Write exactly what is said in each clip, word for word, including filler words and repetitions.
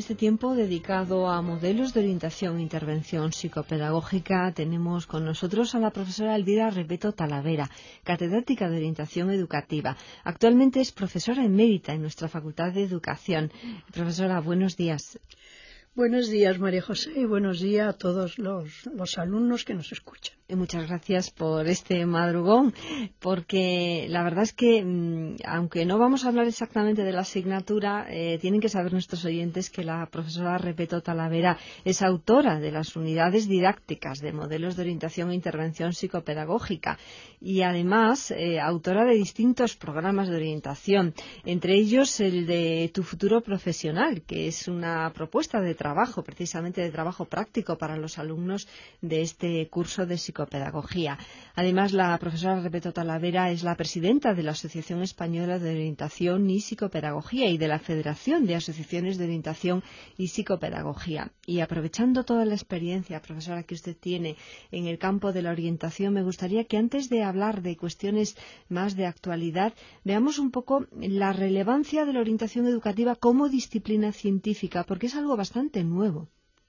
este tiempo dedicado a modelos de orientación e intervención psicopedagógica tenemos con nosotros a la profesora Elvira Repetto Talavera, catedrática de orientación educativa. Actualmente es profesora emérita en nuestra Facultad de Educación. Profesora, buenos días. Buenos días, María José, y buenos días a todos los, los alumnos que nos escuchan. Muchas gracias por este madrugón, porque la verdad es que, aunque no vamos a hablar exactamente de la asignatura, eh, tienen que saber nuestros oyentes que la profesora Repetto Talavera es autora de las unidades didácticas de modelos de orientación e intervención psicopedagógica y además eh, autora de distintos programas de orientación, entre ellos el de Tu futuro profesional, que es una propuesta de trabajo, precisamente de trabajo práctico para los alumnos de este curso de psicopedagogía. Psicopedagogía. Además, la profesora Repetto Talavera es la presidenta de la Asociación Española de Orientación y Psicopedagogía y de la Federación de Asociaciones de Orientación y Psicopedagogía. Y aprovechando toda la experiencia, profesora, que usted tiene en el campo de la orientación, me gustaría que antes de hablar de cuestiones más de actualidad, veamos un poco la relevancia de la orientación educativa como disciplina científica, porque es algo bastante nuevo.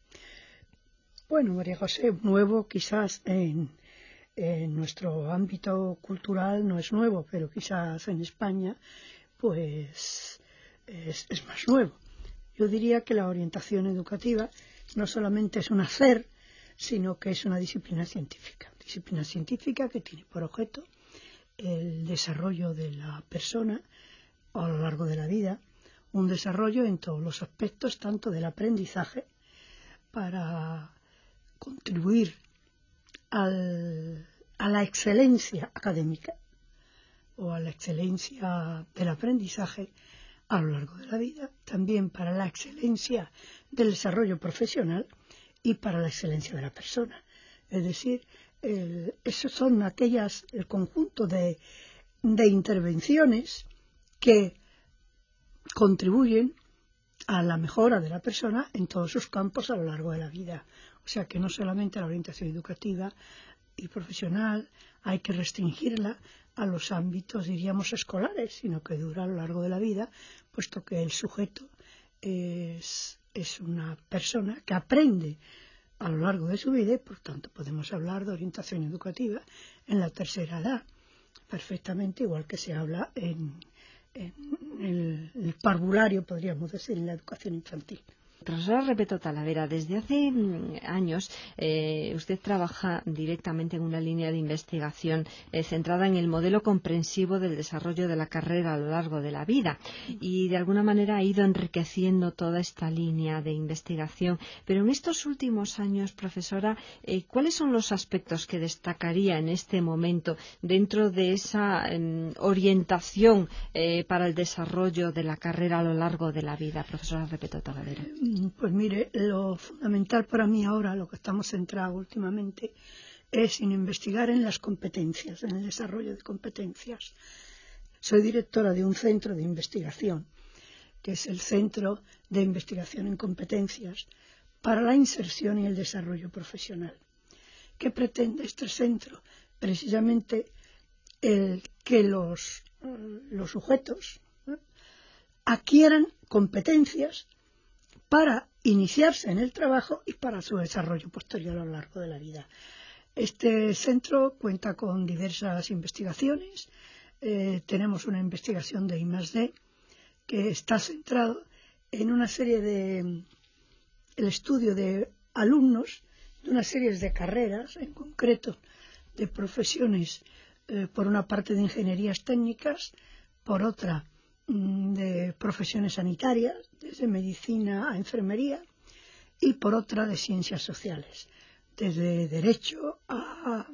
Bueno, María José, nuevo quizás en, en nuestro ámbito cultural no es nuevo, pero quizás en España pues es, es más nuevo. Yo diría que la orientación educativa no solamente es un hacer, sino que es una disciplina científica. Disciplina científica que tiene por objeto el desarrollo de la persona a lo largo de la vida, un desarrollo en todos los aspectos, tanto del aprendizaje para contribuir al, a la excelencia académica o a la excelencia del aprendizaje a lo largo de la vida, también para la excelencia del desarrollo profesional y para la excelencia de la persona. Es decir, el, esos son aquellas, el conjunto de, de intervenciones que contribuyen a la mejora de la persona en todos sus campos a lo largo de la vida. O sea que no solamente la orientación educativa y profesional hay que restringirla a los ámbitos, diríamos, escolares, sino que dura a lo largo de la vida, puesto que el sujeto es, es una persona que aprende a lo largo de su vida y, por tanto, podemos hablar de orientación educativa en la tercera edad, perfectamente igual que se habla en, en el, el parvulario, podríamos decir, en la educación infantil. Profesora Repetto Talavera, desde hace años eh, usted trabaja directamente en una línea de investigación eh, centrada en el modelo comprensivo del desarrollo de la carrera a lo largo de la vida y de alguna manera ha ido enriqueciendo toda esta línea de investigación. Pero en estos últimos años, profesora, eh, ¿cuáles son los aspectos que destacaría en este momento dentro de esa eh, orientación eh, para el desarrollo de la carrera a lo largo de la vida, profesora Repetto Talavera? Pues mire, lo fundamental para mí ahora, lo que estamos centrados últimamente, es en investigar en las competencias, en el desarrollo de competencias. Soy directora de un centro de investigación, que es el Centro de Investigación en Competencias para la Inserción y el Desarrollo Profesional. ¿Qué pretende este centro? Precisamente el que los, los sujetos ¿eh? adquieran competencias para iniciarse en el trabajo y para su desarrollo posterior a lo largo de la vida. Este centro cuenta con diversas investigaciones. Eh, tenemos una investigación de I más D que está centrado en una serie de el estudio de alumnos de una serie de carreras, en concreto de profesiones, eh, por una parte de ingenierías técnicas, por otra de profesiones sanitarias, desde medicina a enfermería, y por otra de ciencias sociales, desde derecho a,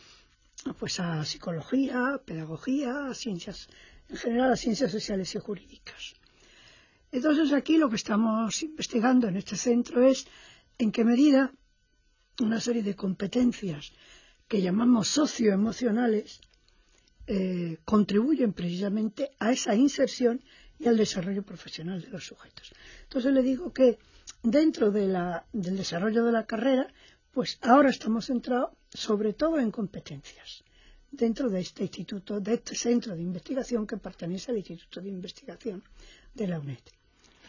pues a psicología, pedagogía, a ciencias, en general a ciencias sociales y jurídicas. Entonces aquí lo que estamos investigando en este centro es en qué medida una serie de competencias que llamamos socioemocionales Eh, contribuyen precisamente a esa inserción y al desarrollo profesional de los sujetos. Entonces le digo que dentro de la, del desarrollo de la carrera, pues ahora estamos centrados sobre todo en competencias, dentro de este instituto, de este centro de investigación que pertenece al Instituto de Investigación de la UNED.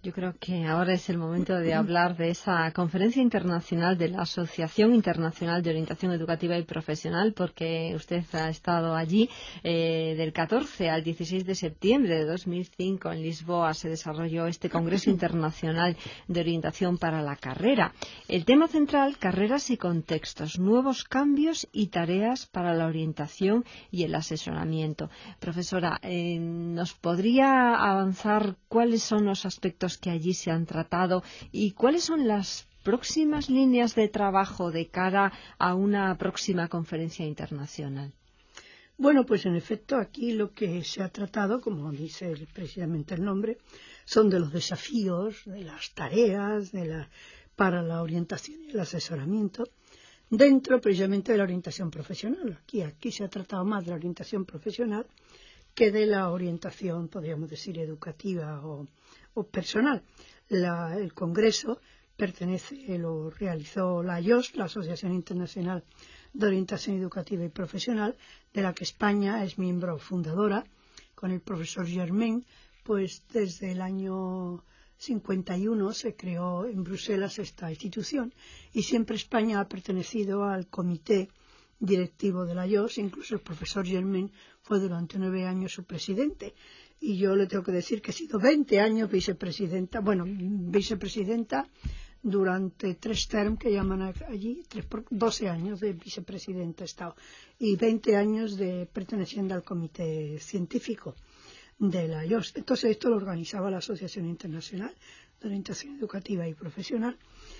Yo creo que ahora es el momento de hablar de esa conferencia internacional de la Asociación Internacional de Orientación Educativa y Profesional, porque usted ha estado allí eh, del catorce al dieciséis de septiembre de dos mil cinco en Lisboa. Se desarrolló este Congreso Internacional de Orientación para la Carrera. El tema central, carreras y contextos, nuevos cambios y tareas para la orientación y el asesoramiento. Profesora, eh, ¿nos podría avanzar cuáles son los aspectos que allí se han tratado y cuáles son las próximas líneas de trabajo de cara a una próxima conferencia internacional? Bueno, pues en efecto aquí lo que se ha tratado, como dice precisamente el nombre, son de los desafíos, de las tareas de la, para la orientación y el asesoramiento dentro precisamente de la orientación profesional. Aquí, aquí se ha tratado más de la orientación profesional que de la orientación, podríamos decir, educativa o o personal. La, el Congreso pertenece, lo realizó la I O S, la Asociación Internacional de Orientación Educativa y Profesional, de la que España es miembro fundadora, con el profesor Germain, pues desde el año cincuenta y uno se creó en Bruselas esta institución y siempre España ha pertenecido al comité directivo de la I O S, incluso el profesor Germain fue durante nueve años su presidente. Y yo le tengo que decir que he sido veinte años vicepresidenta, bueno, vicepresidenta durante tres terms que llaman allí, tres por, doce años de vicepresidenta he estado, y veinte años de perteneciendo al comité científico de la I O S. Entonces esto lo organizaba la Asociación Internacional de Orientación Educativa y Profesional,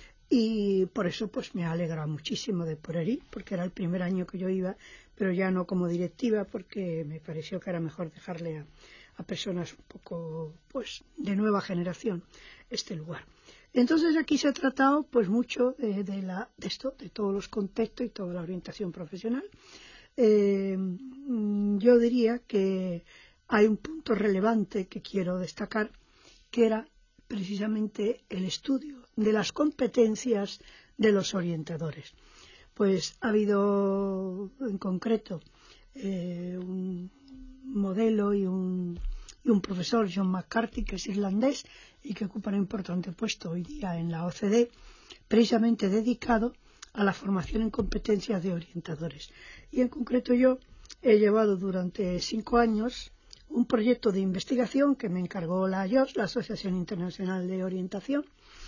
y por eso pues me ha alegrado muchísimo de poder ir, porque era el primer año que yo iba, pero ya no como directiva, porque me pareció que era mejor dejarle a a personas un poco pues de nueva generación este lugar. Entonces aquí se ha tratado pues mucho de, de, la, de esto, de todos los contextos y toda la orientación profesional. Eh, yo diría que hay un punto relevante que quiero destacar, que era precisamente el estudio de las competencias de los orientadores. Pues ha habido en concreto eh, un modelo y un, y un profesor, John McCarthy, que es irlandés y que ocupa un importante puesto hoy día en la O C D, precisamente dedicado a la formación en competencias de orientadores. Y en concreto yo he llevado durante cinco años un proyecto de investigación que me encargó la I O S, la Asociación Internacional de Orientación,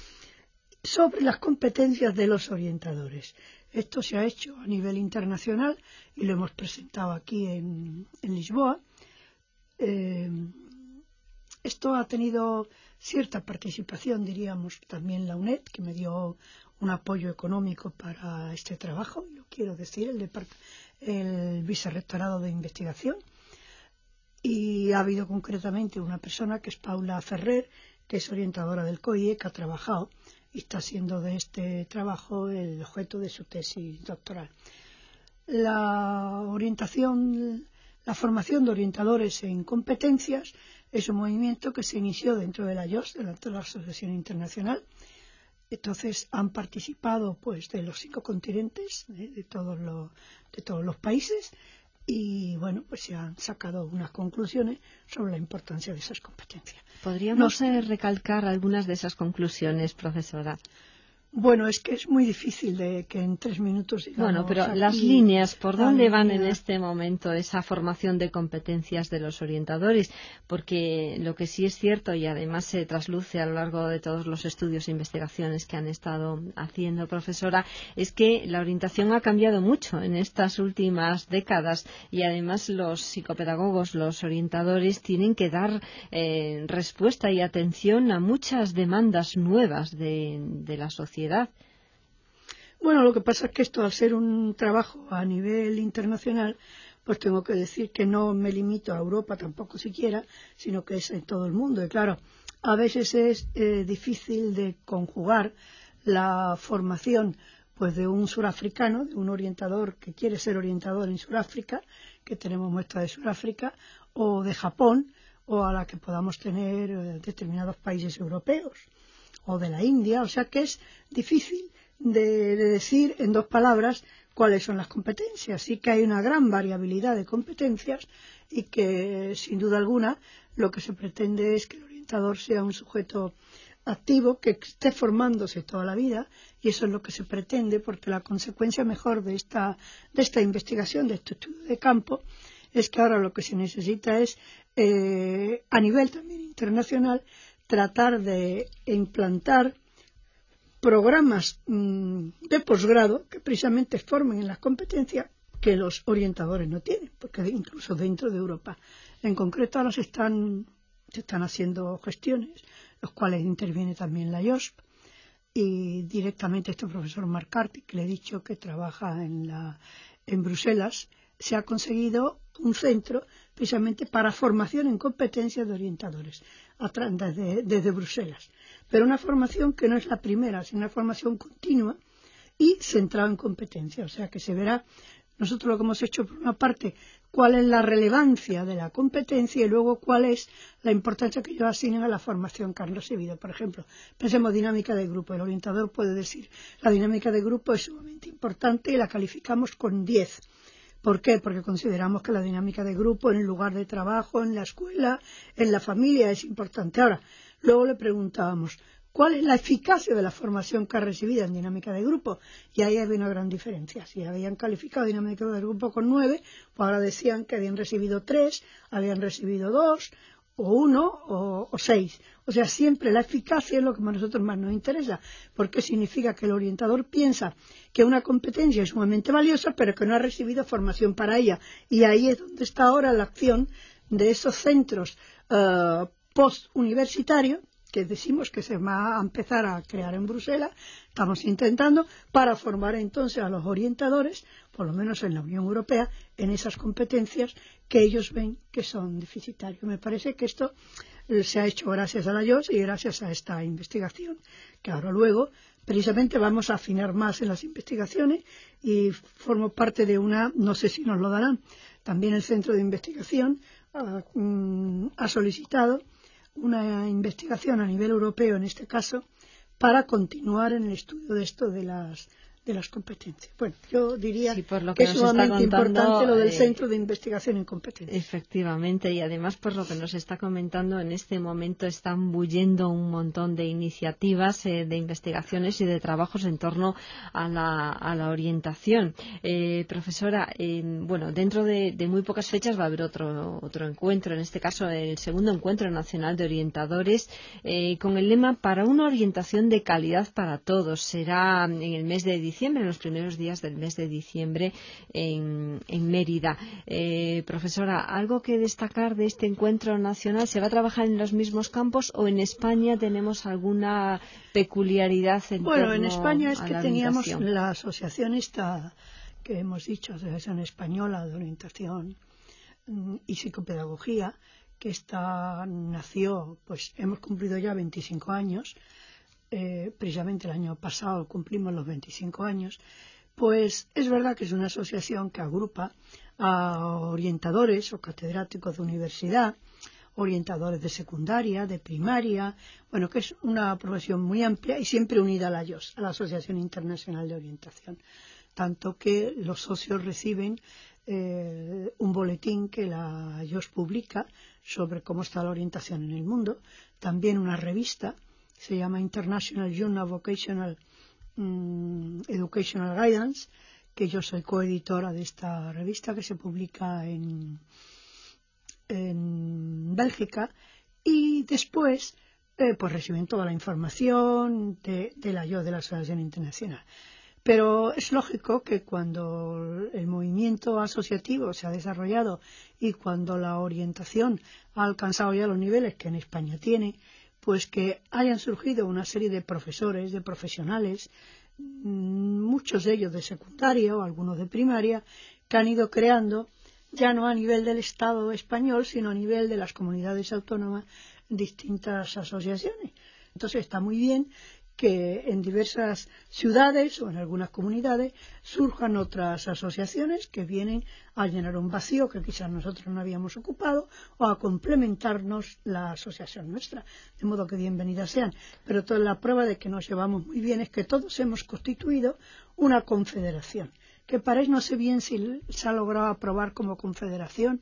sobre las competencias de los orientadores. Esto se ha hecho a nivel internacional y lo hemos presentado aquí en, en Lisboa. Eh, esto ha tenido cierta participación, diríamos, también la UNED, que me dio un apoyo económico para este trabajo, lo quiero decir, el, el Vicerrectorado de Investigación. Y ha habido concretamente una persona que es Paula Ferrer, que es orientadora del C O I E, que ha trabajado y está haciendo de este trabajo el objeto de su tesis doctoral. La orientación, la formación de orientadores en competencias es un movimiento que se inició dentro de la I O S, dentro de la Asociación Internacional. Entonces han participado pues de los cinco continentes, de, de, todos, los, de todos los países, y bueno, pues se han sacado unas conclusiones sobre la importancia de esas competencias. ¿Podríamos no, recalcar algunas de esas conclusiones, profesora? Bueno, es que es muy difícil de que en tres minutos digamos. Bueno, pero aquí, las líneas, ¿por dónde línea... van en este momento esa formación de competencias de los orientadores? Porque lo que sí es cierto, y además se trasluce a lo largo de todos los estudios e investigaciones que han estado haciendo, profesora, es que la orientación ha cambiado mucho en estas últimas décadas y además los psicopedagogos, los orientadores, tienen que dar eh, respuesta y atención a muchas demandas nuevas de, de la sociedad. Bueno, lo que pasa es que esto, al ser un trabajo a nivel internacional, pues tengo que decir que no me limito a Europa tampoco siquiera, sino que es en todo el mundo. Y claro, a veces es eh, difícil de conjugar la formación pues de un surafricano, de un orientador que quiere ser orientador en Sudáfrica, que tenemos muestra de Sudáfrica, o de Japón, o a la que podamos tener eh, determinados países europeos, o de la India. O sea que es difícil de, de decir en dos palabras cuáles son las competencias. Sí que hay una gran variabilidad de competencias y que, sin duda alguna, lo que se pretende es que el orientador sea un sujeto activo, que esté formándose toda la vida, y eso es lo que se pretende, porque la consecuencia mejor de esta, de esta investigación, de este estudio de campo, es que ahora lo que se necesita es, eh, a nivel también internacional, tratar de implantar programas mmm, de posgrado que precisamente formen en las competencias que los orientadores no tienen, porque incluso dentro de Europa. En concreto ahora se están, se están haciendo gestiones, los cuales interviene también la I O S P, y directamente este profesor McCarthy, que le he dicho que trabaja en, la, en Bruselas, se ha conseguido un centro precisamente para formación en competencias de orientadores desde, desde Bruselas. Pero una formación que no es la primera, sino una formación continua y centrada en competencias. O sea que se verá, nosotros lo que hemos hecho por una parte, cuál es la relevancia de la competencia y luego cuál es la importancia que ellos asignan a la formación que han recibido. Por ejemplo, pensemos dinámica de grupo. El orientador puede decir, la dinámica de grupo es sumamente importante y la calificamos con diez. ¿Por qué? Porque consideramos que la dinámica de grupo en el lugar de trabajo, en la escuela, en la familia es importante. Ahora, luego le preguntábamos, ¿cuál es la eficacia de la formación que ha recibido en dinámica de grupo? Y ahí había una gran diferencia. Si habían calificado dinámica de grupo con nueve, pues ahora decían que habían recibido tres, habían recibido dos, o uno, o, o seis. O sea, siempre la eficacia es lo que a nosotros más nos interesa, porque significa que el orientador piensa que una competencia es sumamente valiosa, pero que no ha recibido formación para ella. Y ahí es donde está ahora la acción de esos centros uh, postuniversitarios, que decimos que se va a empezar a crear en Bruselas, estamos intentando, para formar entonces a los orientadores, por lo menos en la Unión Europea, en esas competencias que ellos ven que son deficitarios. Me parece que esto se ha hecho gracias a la I O S y gracias a esta investigación, que ahora luego precisamente vamos a afinar más en las investigaciones y formo parte de una, no sé si nos lo darán, también el Centro de Investigación uh, um, ha solicitado una investigación a nivel europeo, en este caso, para continuar en el estudio de esto de las de las competencias. Bueno, yo diría sí, por lo que, que es sumamente contando, importante lo del eh, Centro de Investigación en Competencias. Efectivamente, y además por lo que nos está comentando, en este momento están bulliendo un montón de iniciativas, eh, de investigaciones y de trabajos en torno a la, a la orientación. Eh, profesora, eh, bueno, dentro de, de muy pocas fechas va a haber otro, otro encuentro, en este caso el segundo encuentro nacional de orientadores, eh, con el lema para una orientación de calidad para todos. Será en el mes de diciembre, en los primeros días del mes de diciembre en, en Mérida. Eh, profesora, ¿algo que destacar de este encuentro nacional? ¿Se va a trabajar en los mismos campos o en España tenemos alguna peculiaridad en Bueno, torno en España es a que la teníamos orientación? la asociación esta que hemos dicho, Asociación Española de Orientación y Psicopedagogía, que esta nació, pues hemos cumplido ya veinticinco años, eh, precisamente el año pasado cumplimos los veinticinco años, pues es verdad que es una asociación que agrupa a orientadores o catedráticos de universidad, orientadores de secundaria, de primaria, bueno, que es una profesión muy amplia y siempre unida a la I O S, a la Asociación Internacional de Orientación, tanto que los socios reciben eh, un boletín que la I O S publica sobre cómo está la orientación en el mundo, también una revista, se llama International Journal Vocational um, Educational Guidance, que yo soy coeditora de esta revista que se publica en, en Bélgica, y después eh, pues reciben toda la información de, de la I O S, de la Asociación Internacional. Pero es lógico que cuando el movimiento asociativo se ha desarrollado y cuando la orientación ha alcanzado ya los niveles que en España tiene, pues que hayan surgido una serie de profesores, de profesionales, muchos de ellos de secundaria o algunos de primaria, que han ido creando, ya no a nivel del Estado español, sino a nivel de las comunidades autónomas, distintas asociaciones. Entonces está muy bien que en diversas ciudades o en algunas comunidades surjan otras asociaciones que vienen a llenar un vacío que quizás nosotros no habíamos ocupado o a complementarnos la asociación nuestra, de modo que bienvenidas sean. Pero toda la prueba de que nos llevamos muy bien es que todos hemos constituido una confederación, que parece, no sé bien si se ha logrado aprobar como confederación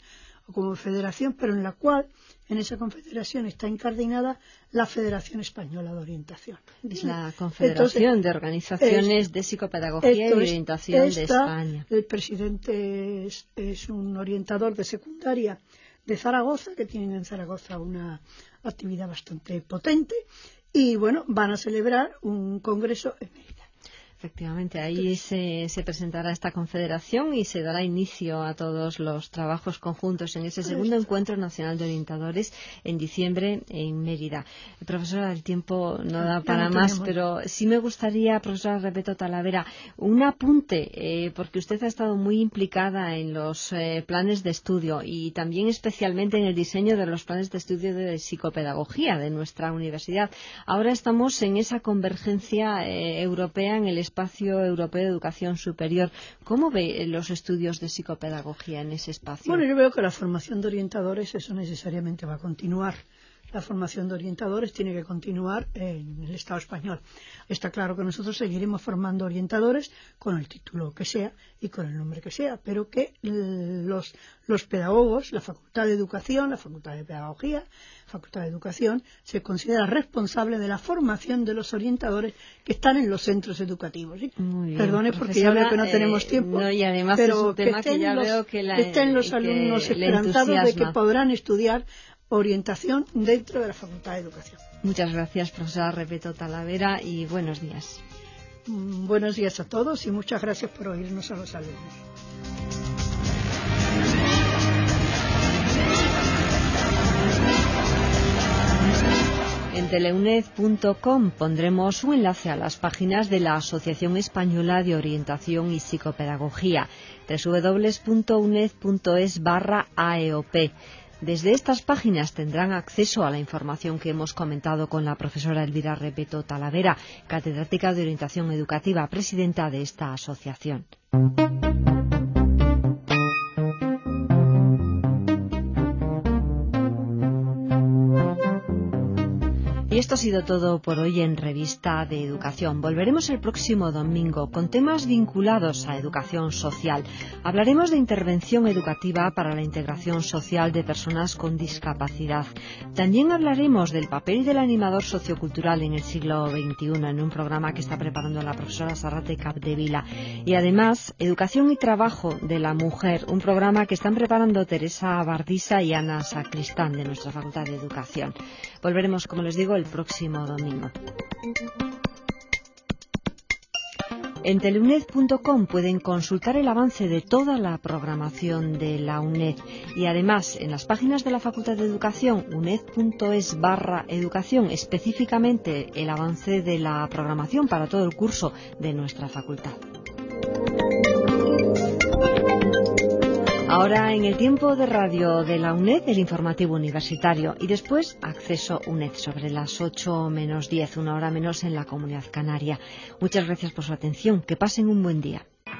o como federación, pero en la cual en esa confederación está incardinada la Federación Española de Orientación. Es la Confederación Entonces, de Organizaciones es, de Psicopedagogía y Orientación esta, de España. El presidente es, es un orientador de secundaria de Zaragoza, que tienen en Zaragoza una actividad bastante potente, y bueno, van a celebrar un congreso en Mérida. Efectivamente, ahí se, se presentará esta confederación y se dará inicio a todos los trabajos conjuntos en ese segundo Encuentro Nacional de Orientadores en diciembre en Mérida. Profesora, el tiempo no da para más, pero sí me gustaría, profesora Repeto Talavera, un apunte, eh, porque usted ha estado muy implicada en los eh, planes de estudio y también especialmente en el diseño de los planes de estudio de psicopedagogía de nuestra universidad. Ahora estamos en esa convergencia eh, europea en el espacio europeo de educación superior. ¿Cómo ve los estudios de psicopedagogía en ese espacio? Bueno, yo veo que la formación de orientadores, eso necesariamente va a continuar. La formación de orientadores tiene que continuar en el Estado español. Está claro que nosotros seguiremos formando orientadores con el título que sea y con el nombre que sea, pero que los, los pedagogos, la Facultad de Educación, la Facultad de Pedagogía, la Facultad de Educación, se considera responsable de la formación de los orientadores que están en los centros educativos. ¿Sí? Muy bien, Perdone, porque ya veo que no eh, tenemos tiempo, no, y además pero es un tema que, que ya los, veo que la, estén los que alumnos esperanzados de que podrán estudiar orientación dentro de la Facultad de Educación. Muchas gracias, profesora Repeto Talavera, y buenos días. Mm, buenos días a todos y muchas gracias por oírnos a los alumnos. En teleuned punto com pondremos un enlace a las páginas de la Asociación Española de Orientación y Psicopedagogía, doble u doble u doble u punto uned punto es barra A E O P. Desde estas páginas tendrán acceso a la información que hemos comentado con la profesora Elvira Repeto Talavera, catedrática de Orientación Educativa, presidenta de esta asociación. Y esto ha sido todo por hoy en Revista de Educación. Volveremos el próximo domingo con temas vinculados a educación social. Hablaremos de intervención educativa para la integración social de personas con discapacidad. También hablaremos del papel del animador sociocultural en el siglo veintiuno en un programa que está preparando la profesora Sarrate Capdevila. Y además, Educación y Trabajo de la Mujer, un programa que están preparando Teresa Bardisa y Ana Sacristán de nuestra Facultad de Educación. Volveremos, como les digo, el próximo domingo. En teleuned punto com pueden consultar el avance de toda la programación de la UNED y además en las páginas de la Facultad de Educación uned punto es barra educación específicamente el avance de la programación para todo el curso de nuestra facultad. Ahora en el tiempo de radio de la UNED, el informativo universitario y después Acceso UNED sobre las ocho menos diez, una hora menos en la Comunidad Canaria. Muchas gracias por su atención. Que pasen un buen día.